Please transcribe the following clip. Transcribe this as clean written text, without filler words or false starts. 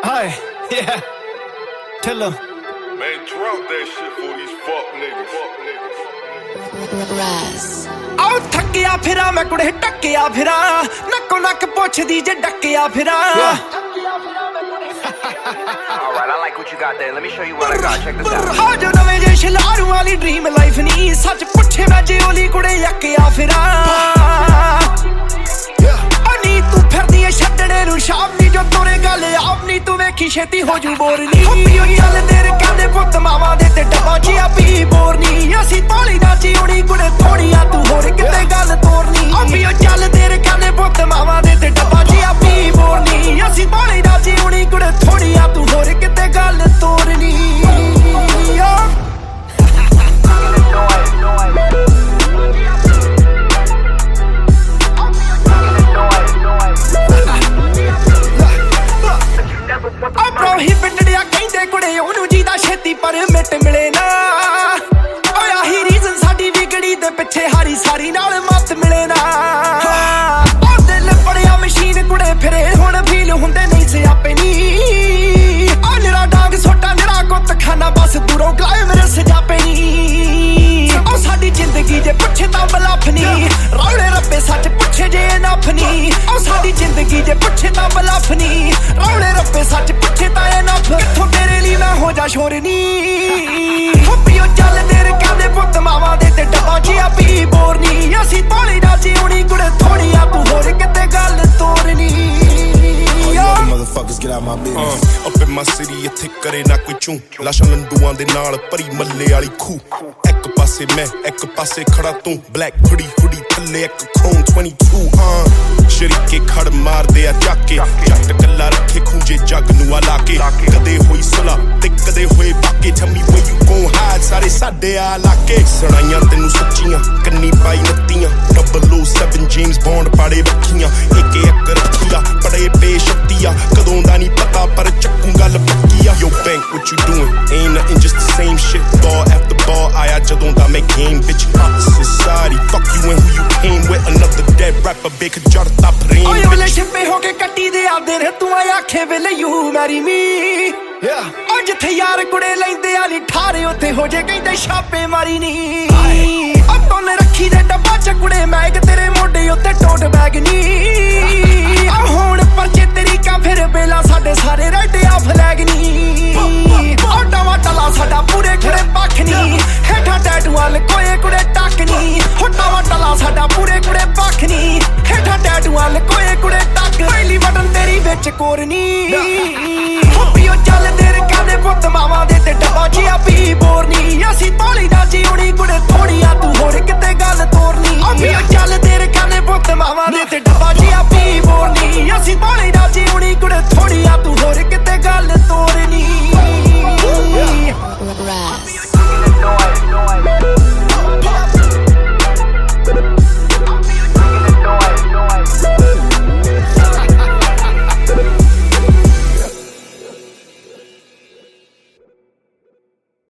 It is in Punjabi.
Hi, yeah. Tell her. Man, drop that shit for these fuck niggas. ਆਉ ਥੱਕਿਆ ਫਿਰਾਂ ਮੈਂ ਕੁੜੇ ਟੱਕਿਆ ਫਿਰਾਂ ਨੱਕੋ ਨੱਕ ਪੁੱਛਦੀ ਜੇ ਡੱਕਿਆ ਫਿਰਾਂ Alright, I like what you got there. Let me show you what I got. Check this out. ਆ ਜੋ ਨਵੇਂ ਜੇ ਸ਼ਲਾਰੂ ਵਾਲੀ ਡ੍ਰੀਮ ਲਾਈਫ ਨਹੀਂ ਸੱਚ ਪੁੱਛੇ ਮੈਂ ਜੇ ਓਲੀ ਕੁੜੇ ਯੱਕਿਆ ਫਿਰਾਂ ਨੀ ਤੂੰ ਫਿਰਦੀ ਏ ਛੱਡਣੇ ਨੂੰ ਸ਼ਾਮ ਨੀ ਜੋ ਤੋਰੇ ਗੱਲ ਆਪ ਨੀ ਤੂੰ ਵੇਖੀ ਛੇਤੀ ਹੋ ਜੂ ਬੋਰ ਨੀ ਹੱਪੀਓ ਚੱਲ ਤੇਰੇ ਕਹਿੰਦੇ ਪੁੱਤ ਮਾਵਾਂ ਦੇ ਤੇ ਡੱਬਾ ਚ ਆ ਪੀ ਬੋਰ ਨੀ ਅਸੀਂ ਤੋਲੀ ਨਾ ਚੀਉਣੀ ਕੁੜੇ ਥੋੜੀਆਂ ਤੂੰ ਹੋਰ ਕਿਤੇ ਗੱਲ ਤੋਰਨੀ ਹੱਪੀਓ ਚੱਲ ਤੇਰੇ ਕਹਿੰਦੇ ਪੁੱਤ ਮਾਵਾਂ ਦੇ ਤੇ ਡੱਬਾ ਚ ਆ ਪੀ ਬੋਰ ਨੀ ਅਸੀਂ ਤੋਲੀ ਨਾ ਚੀਉਣੀ ਕੁੜੇ ਥੋੜੀਆਂ ਤੂੰ ਹੋਰ ਕਿਤੇ ਗੱਲ ਤੋਰਨੀ ਪ੍ਰੋਹਿਬਿਟਡਿਆ ਕਹਿੰਦੇ ਕੁੜੇ ਉਹਨੂੰ ਜਿਹਦਾ ਛੇਤੀ ਪਰਮਿਟ ਮਿਲੇ ਨਾ ਓਏ ਆਹੀ ਰੀਜ਼ਨ ਸਾਡੀ ਵਿਗੜੀ ਦੇ ਪਿੱਛੇ ਹਾਰੀ ਸਾਰੀ ਨਾਲ ਮੱਤ ਮਿਲੇ ਨਾ ਉਹ ਦਿਲ ਬੜਿਆ ਮਸ਼ੀਨ ਕੁੜੇ ਫਿਰੇ ਹੁਣ ਫੀਲ ਹੁੰਦੇ ਨਹੀਂ ਸਿਆਪੇ ਨੀ ਆ ਨਿਰਾ ਡਾਂਗ ਸੋਟਾ ਨਿਰਾ ਗੁੱਤ ਖਾਨਾ ਬਸ ਦੂਰੋਂ ਗਲਾਏ ਮੇਰੇ ਸਜਾਪੇ ਨੀ ਉਹ ਸਾਡੀ ਜ਼ਿੰਦਗੀ ਜੇ ਪੁੱਛੇ ਤਾਂ ਬਲਫ ਨੀ ਰੌਲੇ ਰੱਬੇ ਸੱਚ ਪੁੱਛੇ ਜੇ ਨਫ ਨੀ ਉਹ ਸਾਡੀ ਜ਼ਿੰਦਗੀ ਜੇ ਪੁੱਛੇ ਤਾਂ ਬਲਫ ਨੀ ਰੌਲੇ ਰੱਬੇ ਸੱਚ ਪੁੱਛੇ ਤਾਂ ਇਹ ਨਫ ਕਿੱਥੋਂ ਤੇਰੇ ਲਈ ਮੈਂ ਹੋ ਜਾ ਸ਼ੋਰ ਨੀ ਹੱਪੀਓ ਚੱਲ ਤੇਰੇ ਕਹਿੰਦੇ ਪੁੱਤ ਮਾਵਾਂ ਦੇ ਤੇ ਡੱਬਾ ਚ ਆ ਪੀ ਬੋਰ ਨੀ ਅਸੀਂ ਤੋਲੀ ਨਾ ਚੀਉਣੀ ਕੁੜੇ ਥੋੜੀਆਂ ਤੂੰ ਹੋਰ ਕਿਤੇ ਗੱਲ ਤੋਰਨੀ Motherfuckers get out my business. Up in my city, ਇੱਥੇ ਕਰੇ ਨਾ ਕੋਈ ਚੂੰ ਲਾਸ਼ਾਂ ਲੰਡੂਆਂ ਦੇ ਨਾਲ ਭਰੀ ਮੱਲੇ ਵਾਲੀ ਖੂਹ ਇੱਕ ਪਾਸੇ ਮੈਂ ਇੱਕ ਪਾਸੇ ਖੜਾ ਤੂੰ ਬਲੈਕ ਹੁਡੀ ਥੱਲੇ ਇੱਕ ਖੋਨ 22 ਸ਼ਰੀਕੇ ਖੜ ਮਾਰਦੇ ਆ ਚੱਕੇ ਜੱਟ ਕੱਲਾ ਰੱਖੇ ਖੂੰਜੇ ਜੱਗ ਨੂੰ ਆ ਲਾ ਕੇ ਕਦੇ ਹੋਈ ਸੁਲਾ ਤੇ ਕਦੇ ਹੋਏ ਬਾਕੇ ਠੰਮੀ ਵੇ ਯੂ ਗੋ ਹਾਈਡ ਸਾਰੇ ਸਾਡੇ ਆ ਲਾਕੇ ਸੁਣਾਈਆਂ ਤੈਨੂੰ ਸੱਚੀਆਂ ਕੰਨੀ ਪਾਈ ਨੱਤੀਆਂ 007 ਜੇਮਸ ਬੌਂਡ ਪਾੜੇ ਬੱਖੀਆਂ ਇੱਕ ਰੱਖੀਆ ਪੜੇ ਬੇਸ਼ਕਤੀਆ ਕਦੋਂ ਦਾ ਨਹੀਂ ਪਤਾ ਪਰ ਚੱਕੂ ਗੱਲ ਪੱਕੀ ਆ yo bank what you doing ain't nothing just the same shit ball after ball ਆਇਆ ਜਦੋਂ ਦਾ ਮੈਂ game bitch society fuck you and who you came with another dead rapper big ਜੜਤਾ ਪ੍ਰੇਮ ਓਏ ਓਲੇ ਛਿਪੇ ਹੋ ਕੇ ਕੱਟੀ ਦੇ ਆਦੇ ਨੇ ਤੂੰ ਆਖੇ ਵੇਲੇ ਯੂ ਮੈਰੀ ਮੀ ਓ ਜਿੱਥੇ ਯਾਰ ਕੁੜੇ ਲੈਂਦੇ ਆ ਨੀ ਠਾਰੇ ਉੱਥੇ ਹੋ ਜੇ ਕਹਿੰਦੇ ਛਾਪੇ ਮਾਰੀ ਨੀ ਆਪਾਂ ਨੇ ਰੱਖੀ ਦੇ ਡੱਬਾ ਚ ਕੁੜੇ ਮੈਂ ਕਿ ਤੇਰੇ ਮੋਢੇ ਉੱਤੇ ਟੋਟ ਬੈਗ ਨੀ ਆ ਹੁਣ ਪਰਚੇ ਤਰੀਕਾ ਫਿਰ ਬੇਲਾ ਸਾਡੇ ਸਾਰੇ ਰੈਡ ਆ ਫਲੈਗ ਨੀ ਓਟਾ ਵਾਟਲਾ ਸਾਡਾ ਪੂਰੇ ਕੁੜੇ ਪੱਖ ਨੀ ਹੇਠਾਂ ਟੈਟੂਆਂ ਲਕੋਏ ਕੁੜੇ ਟੱਕ ਨੀ ਹੋਟਾ ਵਾਟਲਾ ਸਾਡਾ ਪੂਰੇ ਕੁੜੇ ਪੱਖ ਨੀ ਹੇਠਾਂ ਟੈਟੂਆਂ ਲਕੋਏ ਕੁੜੇ ਟੱਕ ਪਹਿਲੀ ਬਟਨ ਤੇਰੀ ਵਿੱਚ ਕੋਰਨੀ